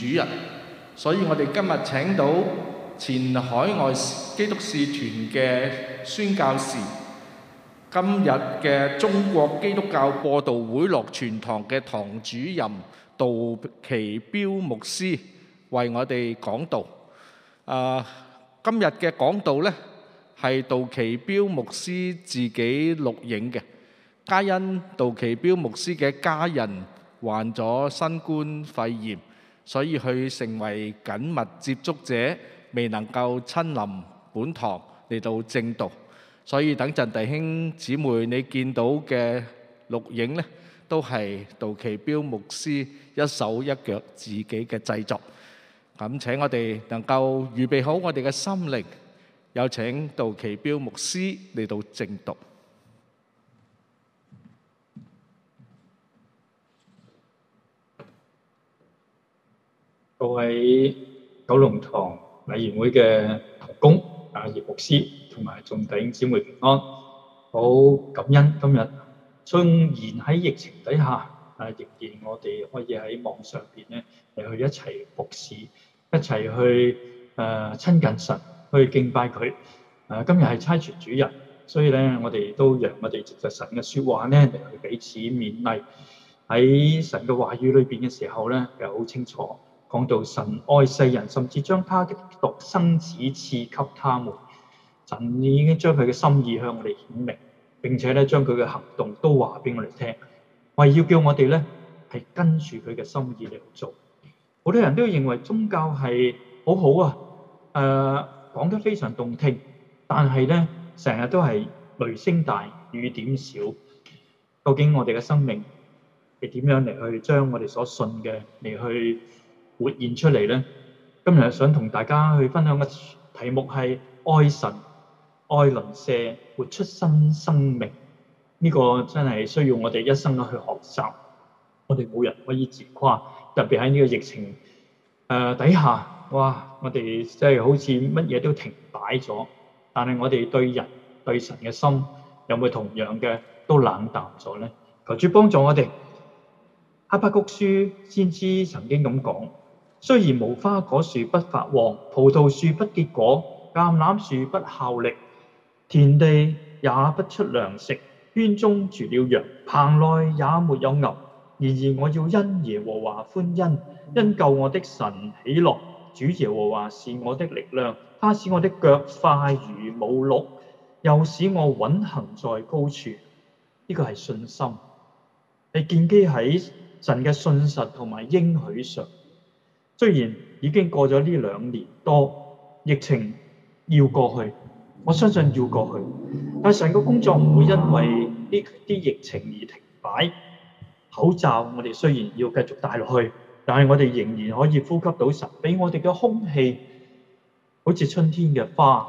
主日，所以我哋今日請到前海外基督使團嘅宣教士，今日嘅中國基督教播道會樂傳堂嘅堂主任杜奇彪牧師為我哋講道。今日嘅講道呢係杜奇彪牧師自己錄影嘅，皆因杜奇彪牧師嘅家人患咗新冠肺炎，所以佢成為緊密接觸者，未能夠親臨本堂嚟到證道。所以等陣弟兄姊妹你見到嘅錄影呢，都係杜奇彪牧師一手一腳自己嘅製作。咁請我哋能夠預備好我哋嘅心靈，有請杜奇彪牧師嚟到證讀。 各位九龍塘禮賢會嘅同工葉牧師同埋眾弟兄姊妹平安，好感恩今日雖然喺疫情底下，仍然我哋可以喺網上邊咧嚟去一齊服侍，一齊去親近神，去敬拜佢。今日係差傳主日，所以咧我哋都讓我哋藉着神嘅説話咧嚟去彼此勉勵。喺神嘅話語裏邊嘅時候咧，又好清楚講到神愛世人，甚至將他的獨生子賜給他們。神已經將佢嘅心意向我哋顯明，並且咧將佢嘅行動都話俾我哋聽，為要叫我哋咧係跟住佢嘅心意嚟做。好多人都認為宗教係好好啊，講得非常動聽，但係咧成日都係雷聲大雨點小。究竟我哋嘅生命係點樣嚟去將我哋所信嘅嚟去活現出嚟呢？今日想同大家去分享嘅題目係愛神、愛鄰舍，活出新生命。呢個真係需要我哋一生去學習。我哋冇人可以自誇，特別喺呢個疫情底下，哇！我哋真係好似乜嘢都停擺咗。但係我哋對人對神嘅心有冇同樣嘅都冷淡咗呢？求主幫助我哋。哈巴谷書先知曾經咁講：雖然無花果樹不發旺，葡萄樹不結果，橄欖樹不效力，田地也不出糧食，圈中絕了羊，棚內也沒有牛。然而我要因耶和華歡欣，因救我的神喜樂。主耶和華是我的力量，他使我的腳快如母鹿，又使我穩行在高處。呢個係信心，係建基喺神嘅信實同埋應許上。雖然已經過咗呢2年多，疫情要過去，我相信要過去，但神嘅工作唔會因為呢啲疫情而停擺。口罩我哋雖然要繼續戴落去，但係我哋仍然可以呼吸到神俾我哋嘅空氣，好似春天嘅花，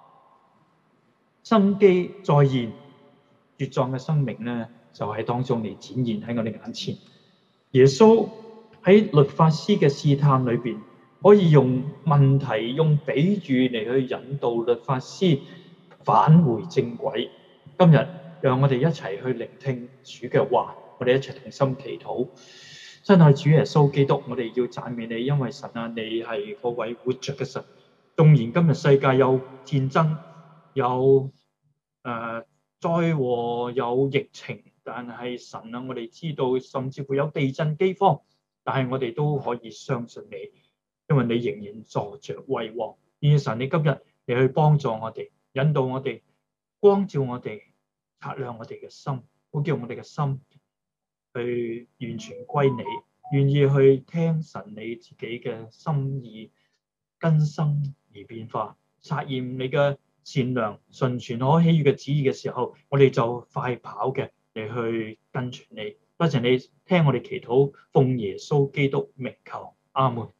生機再現，茁壯嘅生命咧就喺當中嚟展現喺我哋眼前。耶穌喺律法師嘅試探裏邊，可以用問題、用比喻嚟去引導律法師返回正軌。今日讓我哋一齊去聆聽主嘅話，我哋一齊同心祈禱。真係主耶穌基督，我哋要讚美你，因為神啊，你係嗰位活着嘅神。縱然今日世界有戰爭、有災禍、有疫情，但係神啊，我哋知道甚至會有地震饑荒，但係我哋都可以相信你，因為你仍然坐着為王。願神你今日你去幫助我哋，引導我哋，光照我哋，擦亮我哋嘅心，好叫我哋嘅心去完全歸你，願意去聽神你自己嘅心意，更新而變化，察驗你嘅善良、純全、可喜悅嘅旨意嘅時候，我哋就快跑嘅嚟去跟隨你。多謝你聽我哋祈禱，奉耶穌基督名求，阿門。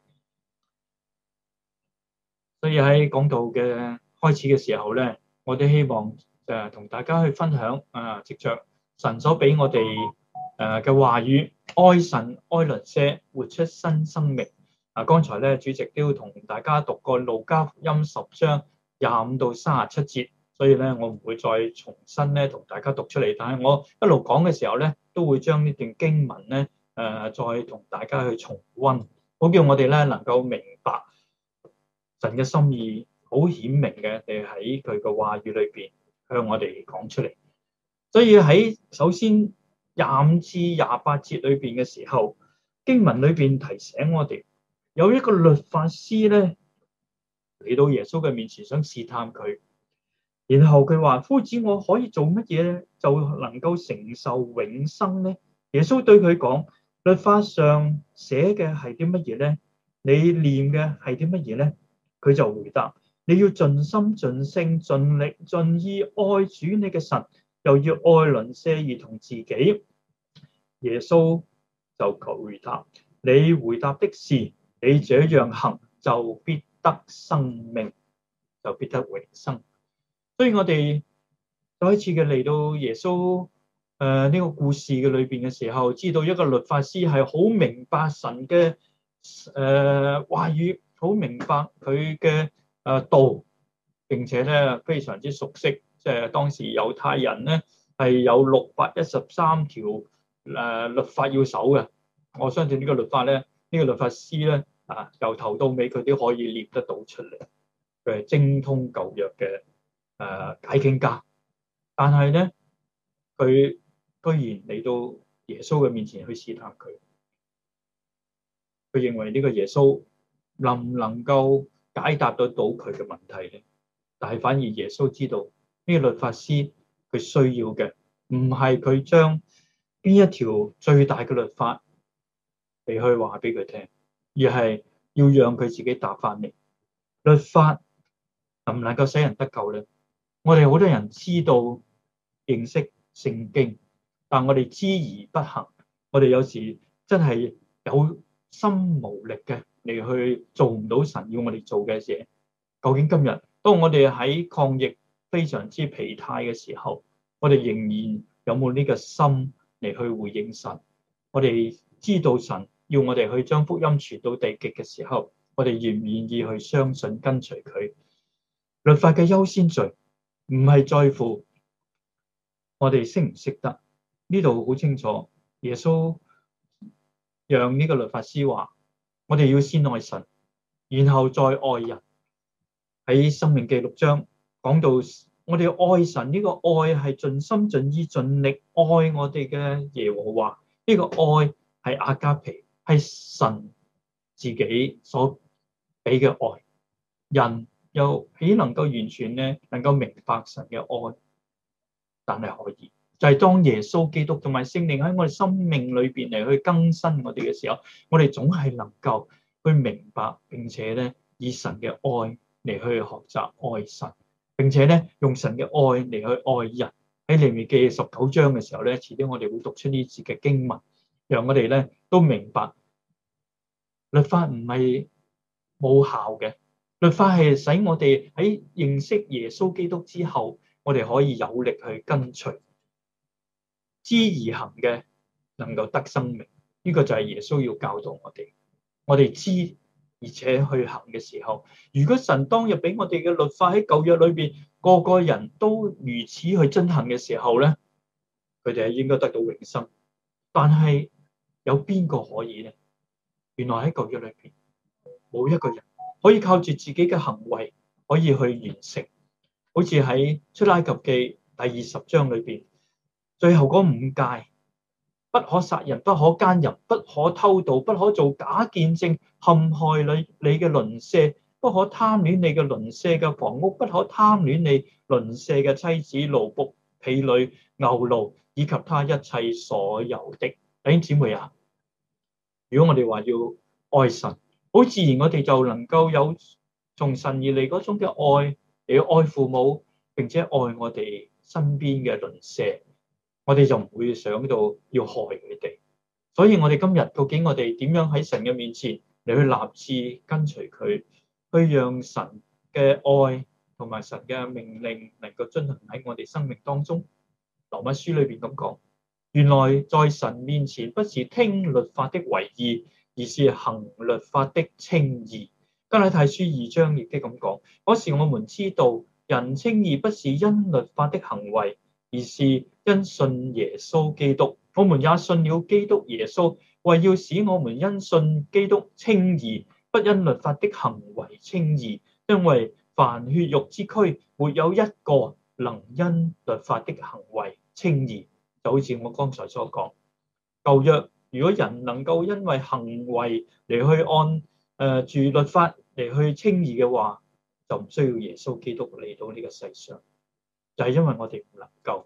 所以喺講道嘅開始嘅時候咧，我哋希望同大家去分享藉着神所俾我哋嘅話語，愛神愛鄰舍，活出新生命。剛才咧主席都同大家讀過路加福音10章25到37節，所以咧我唔會再重新咧同大家讀出嚟，但係我一路講嘅時候咧，都會將呢段經文咧再同大家去重溫。 好叫我哋咧能夠明白神嘅心意，好顯明嘅，你喺佢嘅話語裏邊向我哋講出嚟。所以喺首先25至28節裏邊嘅時候，經文裏邊提醒我哋，有一個律法師咧嚟到耶穌嘅面前，想試探佢。然後佢話：夫子，我可以做乜嘢咧，就能夠承受永生咧？耶穌對佢講：律法上寫嘅係啲乜嘢咧？你念嘅係啲乜嘢咧？佢就回答：你要盡心、盡性、盡力、盡意愛主你嘅神，又要愛鄰舍如同自己。耶穌就回答：你回答的是，你這樣行就必得生命，就必得永生。所以我哋再一次嘅嚟到耶穌呢個故事嘅裏邊嘅時候，知道一個律法師係好明白神嘅話語，好明白佢嘅道，並且咧非常之熟悉，即係當時猶太人咧係有613條律法要守嘅。我相信呢個律法咧，呢個律法師咧由頭到尾佢都可以列得到出嚟，佢係精通舊約嘅解經家。但係咧佢居然嚟到耶穌嘅面前去試探佢，佢認為呢個耶穌能唔能夠解答得到佢嘅問題咧？但係反而耶穌知道呢個律法師佢需要嘅唔係佢將邊一條最大嘅律法嚟去話俾佢聽，而係要讓佢自己答翻嚟。律法能唔能夠使人得救咧？我哋好多人知道認識聖經，但我哋知而不行。我哋有時真係有心無力嘅嚟去做唔到神要我哋做嘅嘢。究竟今日當我哋喺抗疫非常之疲態嘅時候，我哋仍然有冇呢個心嚟去回應神？我哋知道神要我哋去將福音傳到地極嘅時候，我哋願唔願意去相信跟隨佢？律法嘅優先序唔係在乎我哋識唔識得，呢度好清楚。耶穌讓呢個律法師話：我哋要先愛神，然後再愛人。喺申命記6章講到，我哋愛神呢個愛係盡心盡意盡力愛我哋嘅耶和華。呢個愛係阿加皮，係神自己所俾嘅愛。人又豈能夠完全咧能夠明白神嘅愛？但係可以，就係當耶穌基督同埋聖靈喺我哋生命裏邊嚟去更新我哋嘅時候，我哋總係能夠去明白，並且咧以神嘅愛嚟去學習愛神，並且咧用神嘅愛嚟去愛人。喺利未記19章嘅時候咧，遲啲我哋會讀出呢節嘅經文，讓我哋咧都明白律法唔係冇效嘅，律法係使我哋喺認識耶穌基督之後，我哋可以有力去跟隨，知而行嘅能夠得生命。呢個就係耶穌要教導我哋。我哋知而且去行嘅時候，如果神當日俾我哋嘅律法喺舊約裏邊，個個人都如此去遵行嘅時候咧，佢哋係應該得到永生。但係有邊個可以咧？原來喺舊約裏邊冇一個人可以靠住自己嘅行為可以去完成。好似喺出埃及記第20章裏邊，最後嗰5誡：不可殺人，不可奸淫，不可偷盜，不可做假見證，陷害你嘅鄰舍，不可貪戀你嘅鄰舍嘅房屋，不可貪戀你鄰舍嘅妻子、奴僕、婢女、牛驢，以及他一切所有的。弟兄姊妹啊，如果我哋話要愛神，好自然我哋就能夠有從神而嚟嗰種嘅愛，嚟要愛父母，並且愛我哋身邊嘅鄰舍，我哋就唔會想到要害佢哋。所以我哋今日究竟我哋點樣喺神嘅面前嚟去立志跟隨佢，去讓神嘅愛同埋神嘅命令能夠進行喺我哋生命當中？羅馬書裏邊咁講，原來在神面前不是聽律法的為義，而是行律法的稱義。加拉太書2章亦都咁講，嗰時我們知道人稱義不是因律法的行為，而是因信耶穌基督。我們也信了基督耶穌， 為要使我們因信基督稱義，不因律法的行為稱義。因為凡血肉之軀，沒有一個能因律法的行為稱義。就好似我剛才所講，舊約如果人能夠因為行為嚟去按住律法嚟去稱義嘅話，就唔需要耶穌基督嚟到呢個世上。就係因為我哋唔能夠。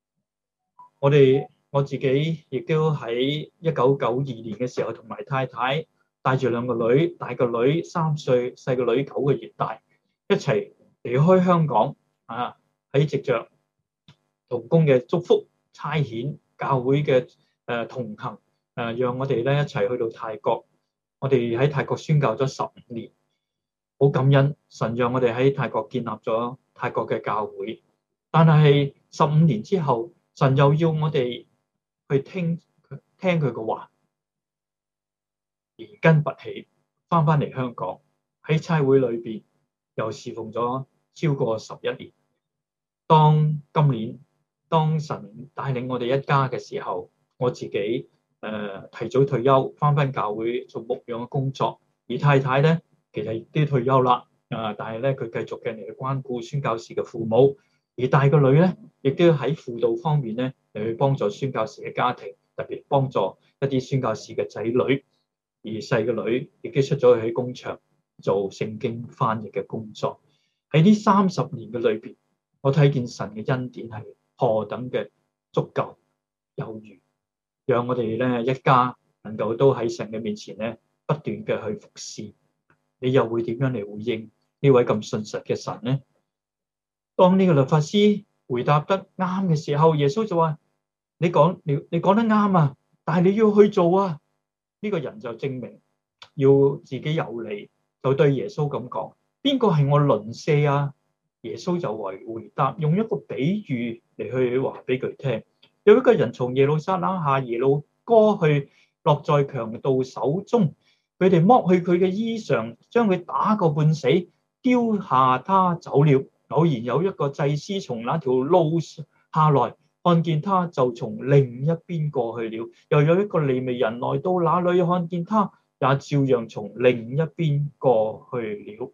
我自己亦都喺1992年嘅時候，同埋太太帶住兩個女，大個女3歲，細個女9個月大，一齊離開香港啊！喺藉着同工嘅祝福差遣，教會嘅同行讓我哋咧一齊去到泰國。我哋喺泰國宣教咗15年，好感恩神讓我哋喺泰國建立咗泰國嘅教會。但係15年之後，神又要我哋去聽佢嘅話，連根拔起，翻嚟香港喺差會裏邊又侍奉咗超過11年。今年當神帶領我哋一家嘅時候，我自己提早退休，翻教會做牧養嘅工作，而太太咧其實已經退休啦，但係咧佢繼續嘅嚟去關顧宣教士嘅父母，而大個女咧亦都喺輔導方面咧嚟去幫助宣教士嘅家庭，特別幫助一啲宣教士嘅仔女，而細個女亦都出咗去工場做聖經翻譯嘅工作。喺呢30年嘅裏邊，我睇見神嘅恩典係何等嘅足夠有餘，讓我哋咧一家能夠都喺神嘅面前咧不斷嘅去服侍。你又會點樣嚟回應呢位咁信實嘅神呢？當呢個律法師回答得啱嘅時候，耶穌就話：你講得啱啊，但係你要去做啊。呢個人就證明要自己有理，就對耶穌咁講：邊個係我鄰舍啊？耶穌就回答，用一個比喻嚟去話俾佢聽。有一個人從耶路撒冷下耶路哥去，落在強盜手中，佢哋剝去佢嘅衣裳，將佢打個半死，丟下他走了。偶然有一個祭司從那條路下來，看見他就從另一邊過去了。又有一個利未人來到那裏，看見他也照樣從另一邊過去了。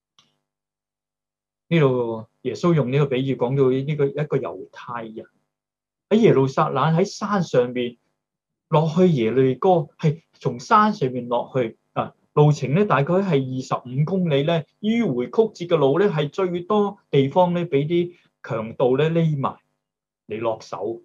呢度耶穌用呢個比喻講到呢個一個猶太人喺耶路撒冷喺山上面落去耶利哥，係從山上面落去路程咧大概係25公里咧，迂迴曲折嘅路咧係最多地方咧俾啲強盜咧匿埋嚟落手。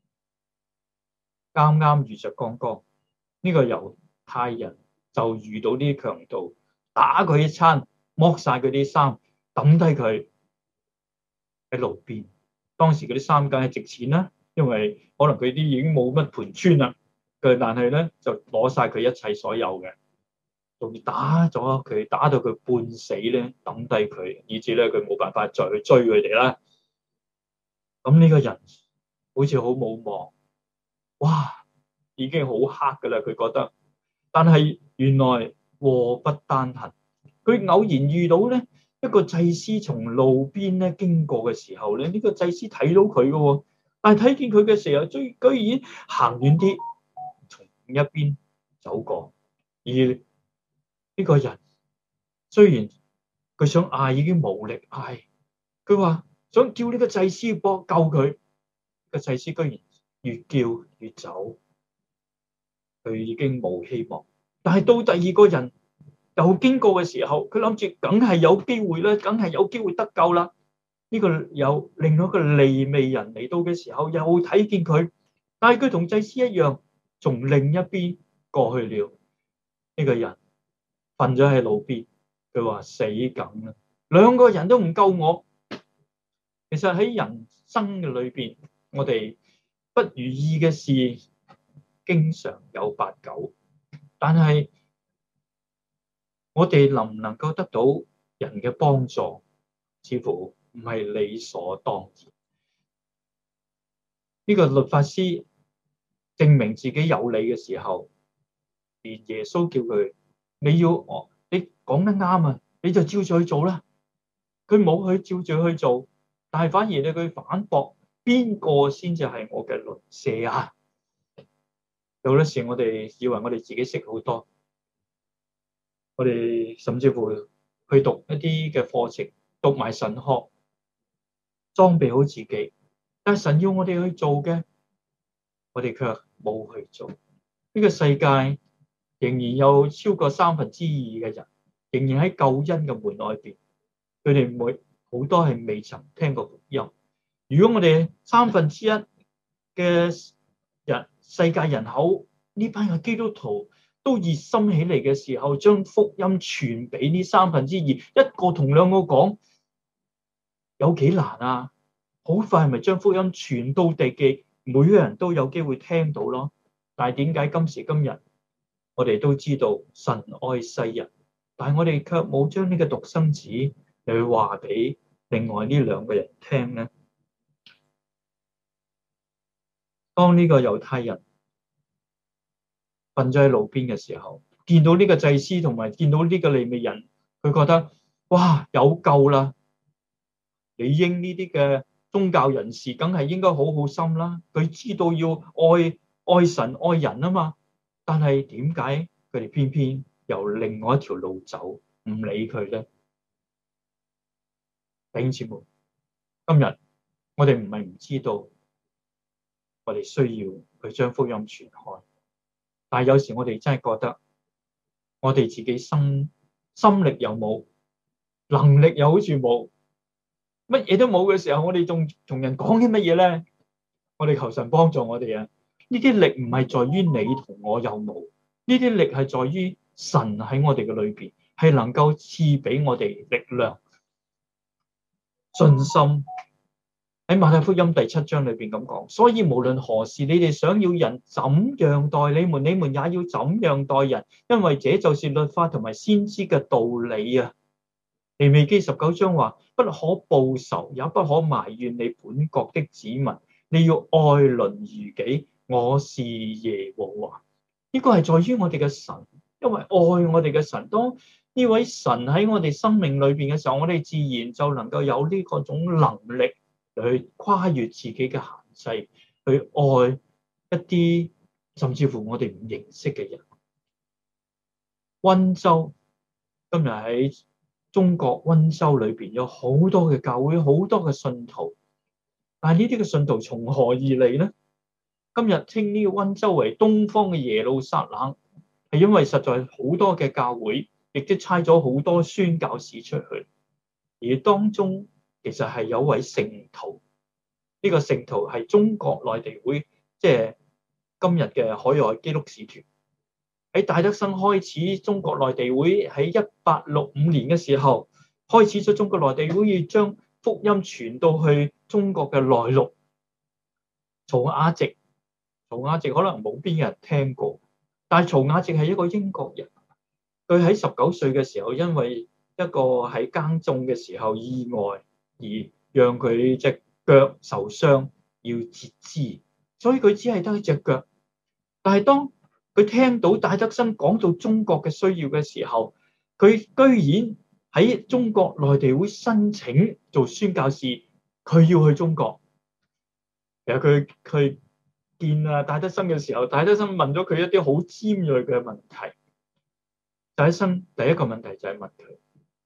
啱啱遇着剛剛呢個猶太人就遇到啲強盜，打佢一餐，剝晒佢啲衫，抌低佢喺路邊。當時嗰啲衫梗係值錢啦，因為可能佢啲已經冇乜盤穿啦，但係咧就攞晒佢一切所有嘅，仲打咗佢，打到佢半死咧，抌低佢，以至咧佢冇辦法再去追佢哋啦。咁呢個人好似好冇望，哇，已經好黑噶啦，佢覺得。但係原來禍不單行，佢偶然遇到咧一個祭司從路邊咧經過嘅時候咧，呢個祭司睇到佢嘅，但係睇見佢嘅時候，居然行遠啲，從另一邊走過。而呢個人雖然佢想嗌，已經無力嗌，佢話想叫呢個祭司幫救佢，個祭司居然越叫越走，佢已經冇希望。但係到第二個人又經過嘅時候，佢諗住梗係有機會啦，梗係有機會得救啦。呢個有另外一個利未人嚟到嘅時候，又睇見佢，但係佢同祭司一樣，從另一邊過去了。呢個人瞓咗喺路邊，佢話死梗啦，兩個人都唔救我。其實喺人生嘅裏邊，我哋不如意嘅事經常有8-9，但係我哋能唔能夠得到人嘅幫助，似乎唔係理所當然。呢個律法師證明自己有理嘅時候，連耶穌叫佢，你講得啱啊，你就照住去做啦。佢冇去照住去做，但係反而咧佢反駁，邊個先至係我嘅鄰舍啊？ 有好多時我哋以為我哋自己識好多，我哋甚至乎去讀一啲嘅課程，讀埋神學，裝備好自己。但係神要我哋去做嘅，我哋卻冇去做。呢個世界仍然有超過2/3嘅人，仍然喺救恩嘅門外邊，佢哋好多係未曾聽過福音。如果我哋1/3嘅世界人口呢班嘅基督徒都熱心起嚟嘅時候，將福音傳俾呢2/3，一個同兩個講，有幾難啊？好快咪將福音傳到地極，每個人都有機會聽到咯。但係點解今時今日我哋都知道神愛世人，但係我哋卻冇將呢個獨生子嚟去話俾另外呢2個人聽呢？當呢個猶太人瞓咗喺路邊嘅時候，見到呢個祭司同埋見到呢個利未人，佢覺得哇，有救啦！理應呢啲嘅宗教人士梗係應該好好心啦，佢知道要愛神愛人啊嘛。但係點解佢哋偏偏由另外一條路走，唔理佢咧？弟兄姊妹，今日我哋唔係唔知道，我哋需要去將福音傳開，但係有時我哋真係覺得我哋自己心力又冇，能力又好似冇，乜嘢都冇嘅時候，我哋仲同人講啲乜嘢咧？我哋求神幫助我哋啊！呢啲力唔係在於你同我有冇，呢啲力係在於神喺我哋嘅裏邊，係能夠賜俾我哋力量、信心。喺馬太福音第7章裏邊咁講，所以無論何事，你哋想要人怎樣待你們，你們也要怎樣待人，因為這就是律法同埋先知嘅道理啊！利未記19章話：不可報仇，也不可埋怨你本國的子民，你要愛鄰如己。我是耶和華。呢個係在於我哋嘅神，因為愛我哋嘅神，當呢位神喺我哋生命裏邊嘅時候，我哋自然就能夠有呢個種能力去跨越自己嘅限制，去愛一啲甚至乎我哋唔認識嘅人。溫州今日喺中國溫州裏邊有好多嘅教會，好多嘅信徒，但係呢啲嘅信徒從何而嚟呢？今日稱呢個溫州為東方嘅耶路撒冷，係因為實在好多嘅教會亦都差咗好多宣教士出去，而當中其實係有位聖徒，呢個聖徒係中國內地會，即係今日嘅海外基督使團。喺戴德生開始中國內地會喺1865年嘅時候，開始咗中國內地會要將福音傳到去中國嘅內陸。曹雅直可能冇邊人聽過，但係曹雅直係一個英國人，佢喺19歲嘅時候，因為一個喺耕種嘅時候意外而讓佢隻腳受傷，要截肢，所以佢只係得一隻腳。但係當佢聽到戴德生講到中國嘅需要嘅時候，佢居然喺中國內地會申請做宣教士，佢要去中國。其實佢見戴德生嘅時候，戴德生問咗佢一啲好尖銳嘅問題。戴德生第一個問題就係問佢：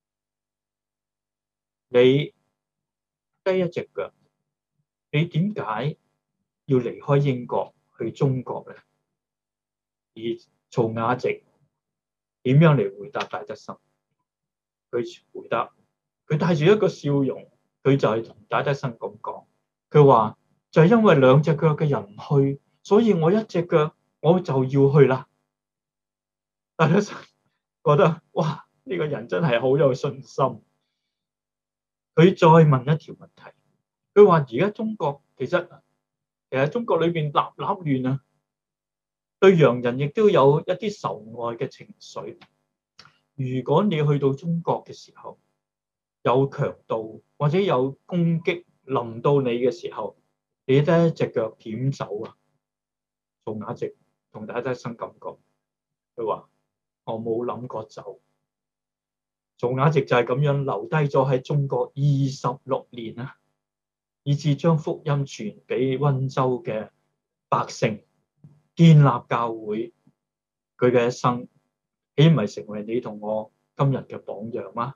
你得一隻腳，你點解要離開英國去中國咧？而曹雅直點樣嚟回答戴德生？佢回答，佢帶住一個笑容，佢就係同戴德生咁講，佢話就係因為2隻腳嘅人唔去，所以我1隻腳我就要去啦。戴德生覺得哇，呢個人真係好有信心。佢再問一條問題，佢話而家中國其實中國裏邊立亂啊，對洋人亦都有一啲仇愛嘅情緒。如果你去到中國嘅時候，有強盜或者有攻擊臨到你嘅時候，你得一隻腳點走啊？曹雅直同戴德生咁講，佢話我冇諗過走。曹雅直就係咁樣留低咗喺中國26年啊，以至將福音傳俾溫州嘅百姓。 建立教會，佢嘅一生豈唔係成為你同我今日嘅榜樣嗎？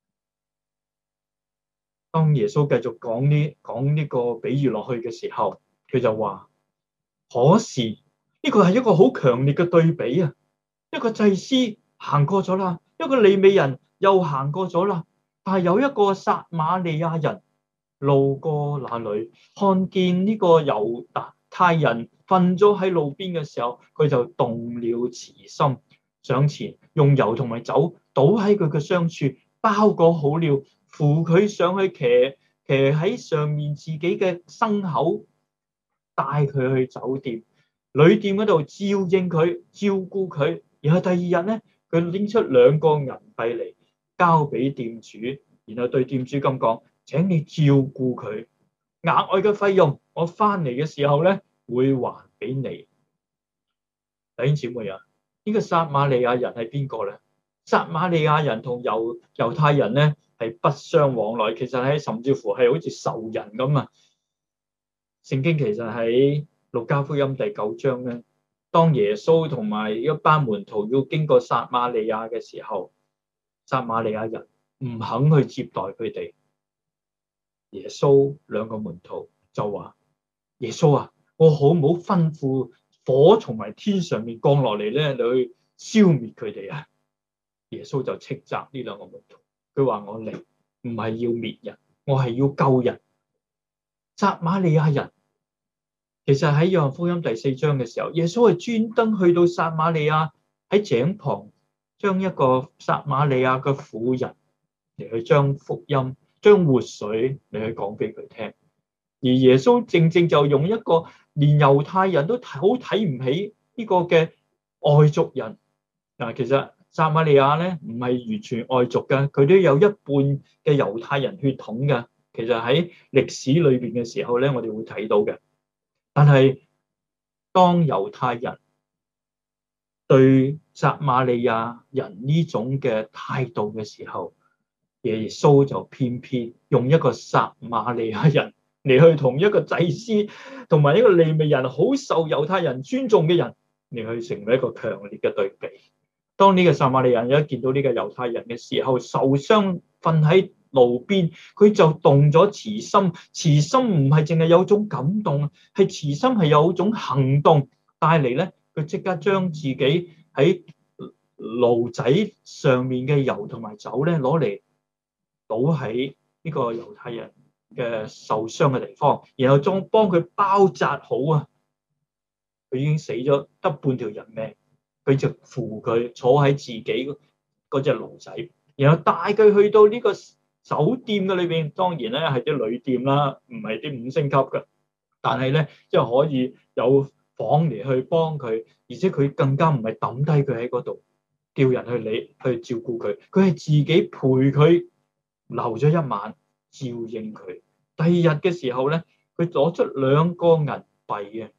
當耶穌繼續講呢個比喻落去嘅時候，佢就話：可是呢個係一個好強烈嘅對比啊！一個祭司行過咗啦，一個利未人又行過咗啦，但係有一個撒瑪利亞人路過那裏，看見呢個猶太人瞓咗喺路邊嘅時候，佢就動了慈心，上前用油同埋酒倒喺佢嘅傷處，包裹好了，扶佢上去騎喺上面自己嘅牲口，帶佢去酒店。旅店嗰度照應佢，照顧佢。然後第二日咧，佢拎出2個銀幣嚟交俾店主，然後對店主咁講：請你照顧佢，額外嘅費用我翻嚟嘅時候咧會還俾你。弟兄姊妹啊，呢個撒瑪利亞人係邊個咧？撒瑪利亞人同猶太人咧係不相往來，其實係甚至乎係好似仇人咁啊！聖經其實喺路加福音第9章咧，當耶穌同埋一班門徒要經過撒瑪利亞嘅時候，撒瑪利亞人唔肯去接待佢哋。耶穌2個門徒就話：耶穌啊，我好唔好吩咐火從埋天上面降落嚟咧，你去消滅佢哋啊？耶穌就斥責呢2個門徒，佢話：我嚟唔係要滅人，我係要救人。撒瑪利亞人其實喺約翰福音第4章嘅時候，耶穌係專登去到撒瑪利亞喺井旁，將一個撒瑪利亞嘅婦人嚟去將福音、將活水嚟去講俾佢聽。而耶穌正正就用一個連猶太人都好睇唔起呢個嘅外族人。嗱，其實撒瑪利亞咧唔係完全外族嘅，佢都有一半嘅猶太人血統嘅。其實喺歷史裏邊嘅時候咧，我哋會睇到嘅。但係當猶太人對撒瑪利亞人呢種嘅態度嘅時候，耶穌就偏偏用一個撒瑪利亞人嚟去同一個祭司同埋一個利未人好受猶太人尊重嘅人嚟去成為一個強烈嘅對比。當呢個撒瑪利亞人一見到呢個猶太人嘅時候，受傷瞓喺路邊，佢就動咗慈心。慈心唔係淨係有種感動，係慈心係有種行動帶嚟咧。佢即刻將自己喺爐仔上面嘅油同埋酒咧攞嚟倒喺呢個猶太人嘅受傷嘅地方，然後仲幫佢包紮好啊！佢已經死咗得半條人命，佢就扶佢坐喺自己嗰隻爐仔，然後帶佢去到呢個酒店嘅裏邊。當然咧係啲旅店啦，唔係啲5星級嘅，但係咧即係可以有房嚟去幫佢，而且佢更加唔係抌低佢喺嗰度，叫人去照顧佢，佢係自己陪佢留咗一晚，照應佢。第二日嘅時候咧，佢攞出2個銀幣嘅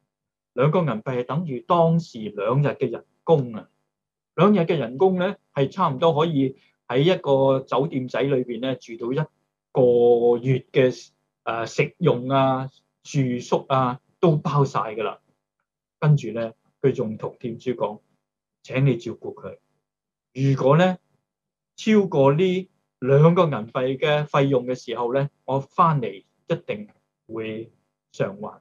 ，2個銀幣係等於當時2日嘅人工啊！2日嘅人工咧係差唔多可以喺一個酒店仔裏邊咧住到1個月嘅食用啊、住宿啊都包晒噶啦。跟住咧，佢仲同店主講：請你照顧佢。如果咧超過呢2個銀幣嘅費用嘅時候咧，我翻嚟一定會償還。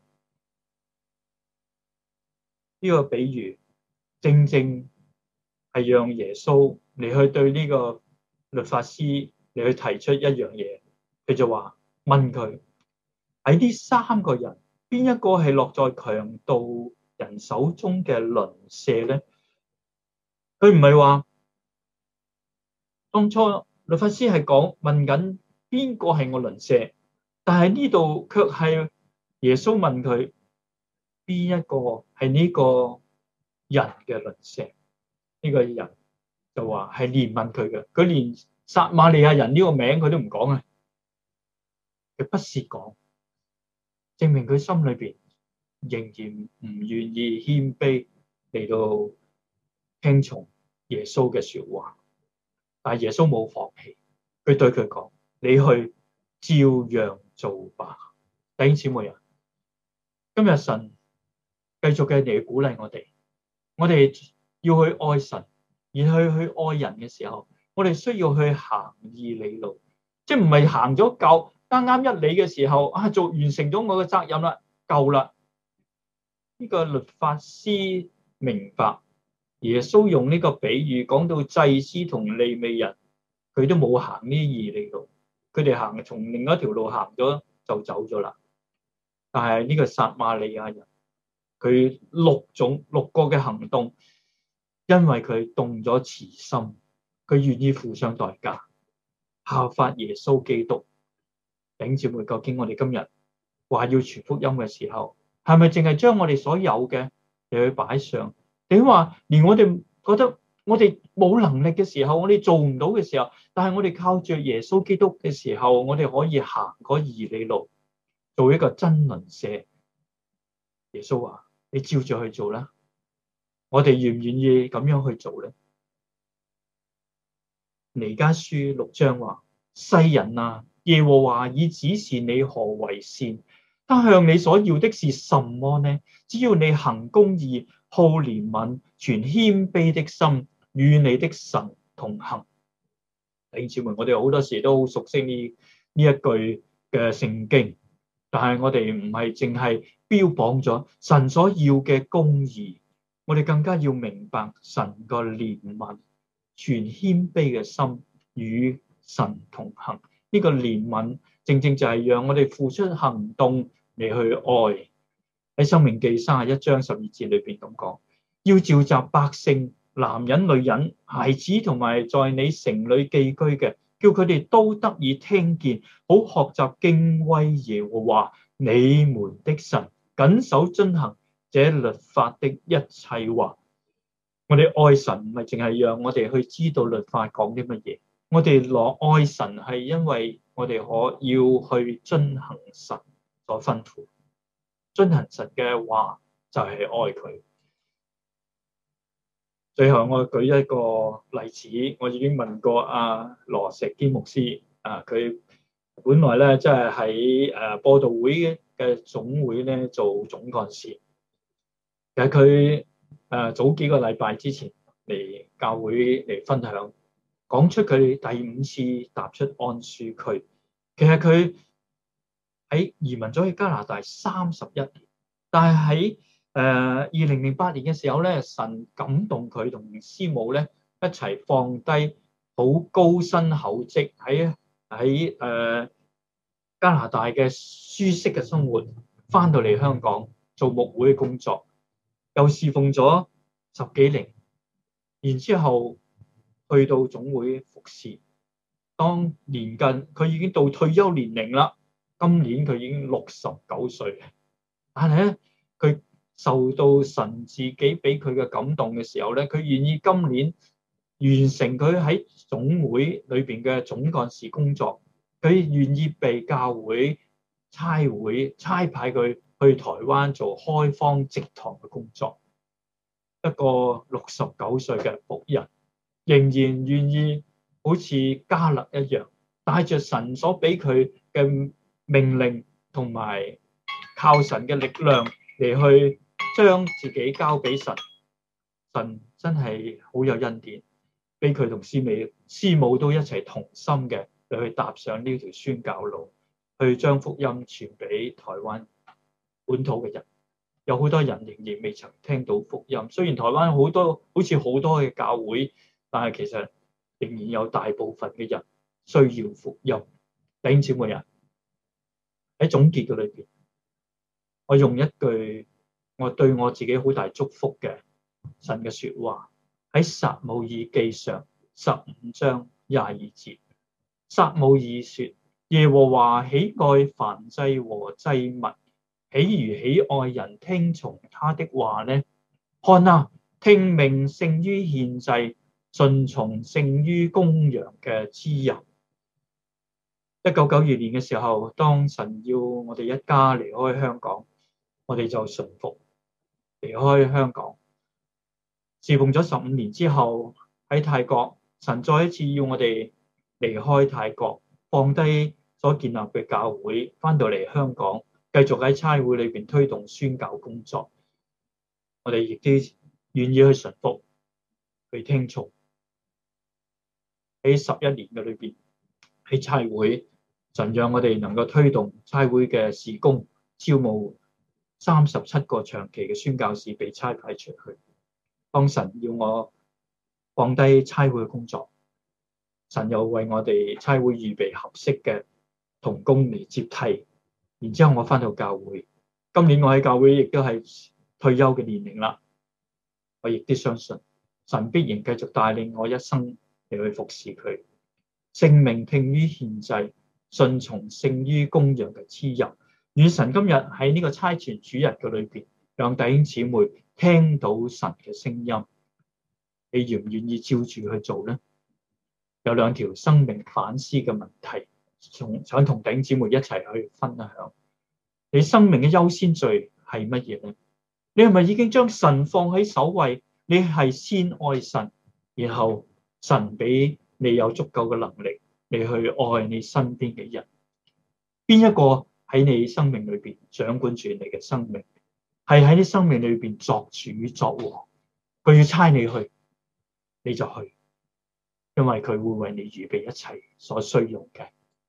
呢個比喻正正係讓耶穌嚟去對呢個律法師嚟去提出一樣嘢。佢就話問佢：喺呢3個人邊一個係落在強盜人手中嘅鄰舍咧？佢唔係話當初律法師係問緊邊個係我鄰舍，但係呢度卻係耶穌問佢邊一個係呢個人嘅鄰舍。呢個人就話係憐憫佢嘅，佢連撒瑪利亞人呢個名佢都唔講啊，佢不屑講，證明佢心裏邊仍然唔願意謙卑嚟到聽從耶穌嘅說話。但係耶穌冇放棄，佢對佢講：你去照樣做吧。弟兄姊妹啊，今日神繼續嘅嚟鼓勵我哋。我哋要去愛神，而去愛人嘅時候，我哋需要去行義理路，即係唔係行咗夠啱啱一里嘅時候啊，做完成咗我嘅責任啦，夠啦。呢個律法師明白，耶穌用呢個比喻講到祭司同利未人，佢都冇行呢啲義理路，佢哋從另一條路行咗就走咗啦。但係呢個撒瑪利亞人，佢六個嘅行動，因為佢動咗慈心，佢願意付上代價，效法耶穌基督。弟兄姊妹，究竟我哋今日話要傳福音嘅時候，係咪淨係將我哋所有嘅嚟去擺上？你話連我哋覺得我哋冇能力嘅時候，我哋做唔到嘅時候，但係我哋靠住耶穌基督嘅時候，我哋可以行嗰義理路，做一個真鄰舍。耶穌話：你照住去做啦。我哋願唔願意咁樣去做咧？彌迦書6章話：世人啊，耶和華已指示你何為善，他向你所要的是什麼呢？只要你行公義、好憐憫、存謙卑的心，與你的神同行。弟兄姊妹，我哋好多時都好熟悉呢一句嘅聖經，但係我哋唔係淨係標榜咗神所要嘅公義，我哋更加要明白神個憐憫，存謙卑嘅心，與神同行。呢個憐憫正正就係讓我哋付出行動嚟去愛。喺申命記31章12節裏邊咁講，要召集百姓，男人、女人、孩子同埋在你城裏寄居嘅，叫佢哋都得以聽見，好學習敬畏耶和華你們的神，謹守遵行這律法的一切話。我哋愛神唔係淨係讓我哋去知道律法講啲乜嘢，我哋愛神係因為我哋要去遵行神所吩咐，遵行神嘅話就係愛佢。最後我舉一個例子，我已經問過阿羅石堅牧師，佢本來咧即係喺播道會嘅總會咧做總幹事，其實佢早幾個禮拜之前嚟教會嚟分享，講出佢第5次踏出安舒區。其實佢喺移民咗去加拿大31年，但係喺2008年嘅時候咧，神感動佢同師母咧一齊放低好高薪厚職喺加拿大嘅舒適嘅生活，翻到嚟香港做牧會嘅工作，又侍奉咗10幾年，然之後去到總會服侍。當年近佢已經到退休年齡啦，今年佢已經69歲，但係咧佢受到神自己俾佢嘅感動嘅時候咧，佢願意今年完成佢喺總會裏邊嘅總幹事工作，佢願意被教會差派佢去台灣做開荒植堂嘅工作。一個69歲嘅僕人，仍然願意好似迦勒一樣，帶着神所俾佢嘅命令，同埋靠神嘅力量嚟去將自己交俾神。神真係好有恩典，俾佢同師母都一齊同心嘅去踏上呢條宣教路，去將福音傳俾台灣本土嘅人。有好多人仍然未曾聽到福音，雖然台灣好似好多嘅教會，但係其實仍然有大部分嘅人需要福音。弟兄姊妹啊，喺總結嘅裏邊，我用一句我對我自己好大祝福嘅神嘅說話，喺撒母耳記上15章22節，撒母耳說：耶和華喜愛燔祭和祭物，豈如喜愛人聽從他的話呢？看啊，聽命勝於獻祭，順從勝於公羊嘅脂油。1992年嘅時候，當神要我哋一家離開香港，我哋就順服離開香港。侍奉咗15年之後，喺泰國，神再一次要我哋離開泰國，放低所建立嘅教會，翻到嚟香港，繼續喺差會裏邊推動宣教工作。 我哋亦都願意去順服、去聽從。喺11年嘅裏邊，喺差會，神讓我哋能夠推動差會嘅事工，招募37個長期嘅宣教士被差派出去。當神要我放低差會嘅工作，神又為我哋差會預備合適嘅同工嚟接替。然之後我返到教會，今年我喺教會亦都係退休嘅年齡啦。我亦都相信神必然繼續帶領我一生嚟去服侍佢。性命聽於獻祭，順從勝於公羊嘅脂油。願神今日喺呢個差傳主日嘅裏邊，讓弟兄姊妹聽到神嘅聲音。你願唔願意照住去做呢？有2條生命反思嘅問題，想同弟兄姊妹一齊去分享。你生命嘅優先序係乜嘢呢？你係咪已經將神放喺首位？你係先愛神，然後神俾你有足夠嘅能力，你去愛你身邊嘅人。邊一個喺你生命裏邊掌管住你嘅生命？係喺你生命裏邊作主作王。佢要差你去，你就去，因為佢會為你預備一切所需用嘅。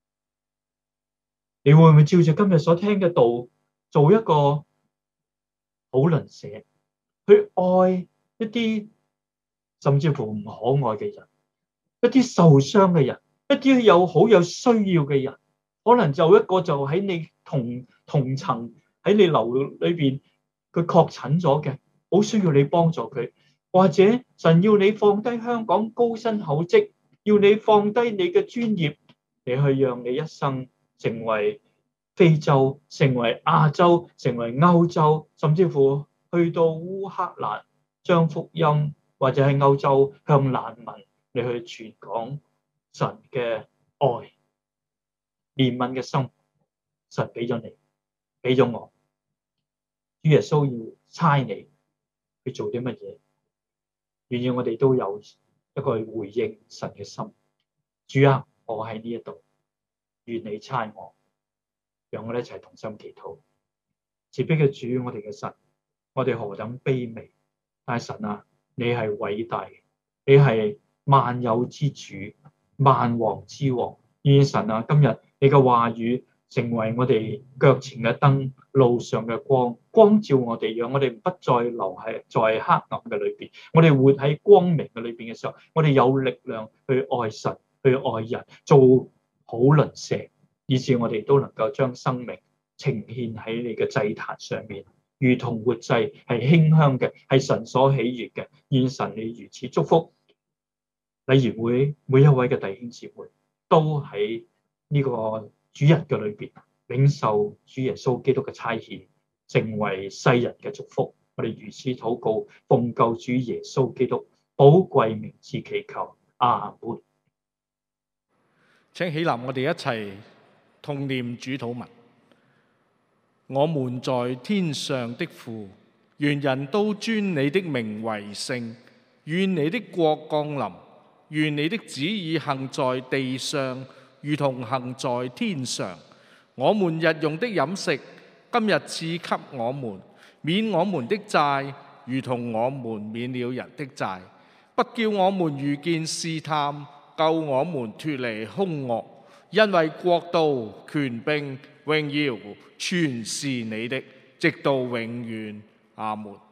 你會唔會照住今日所聽嘅道，做一個好鄰舍，去愛一啲甚至乎唔可愛嘅人，一啲受傷嘅人，一啲好有需要嘅人，可能就一個就喺你同層喺你樓裏邊，佢確診咗嘅，好需要你幫助佢。或者神要你放低香港高薪厚職，要你放低你嘅專業，你去讓你一生成為非洲，成為亞洲，成為歐洲，甚至乎去到烏克蘭，將福音或者喺歐洲向難民你去傳講神嘅愛、憐憫嘅心。神俾咗你，俾咗我，主耶穌要差你去做啲乜嘢？願意我哋都有一個回應神嘅心。主啊，我喺呢一度，願你差我。讓我哋一齊同心祈禱。慈悲嘅主，我哋嘅神，我哋何等卑微，但係神啊，你係偉大，你係萬有之主，萬王之王。願神啊，今日你嘅話語成為我哋腳前嘅燈，路上嘅光，光照我哋，讓我哋不再留喺在黑暗嘅裏邊。我哋活喺光明嘅裏邊嘅時候，我哋有力量去愛神，去愛人，做好鄰舍，以致我哋都能夠將生命呈獻喺你嘅祭壇上面，如同活祭，係馨香嘅，係神所喜悅嘅。願神你如此祝福禮儀會每一位嘅弟兄姊妹，都喺呢個主日嘅裏邊領受主耶穌基督嘅差遣，成為世人嘅祝福。我哋如此禱告，奉救主耶穌基督寶貴名字祈求，阿門。 請起立，我哋一齊同念主禱文。我們在天上的父，願人都尊你的名為聖，願你的國降臨，願你的旨意行在地上，如同行在天上。我們日用的飲食，今日賜給我們，免我們的債，如同我們免了人的債，不叫我們遇見試探，救我們脫離兇惡，因為國度、權柄、榮耀全是你的，直到永遠。阿門。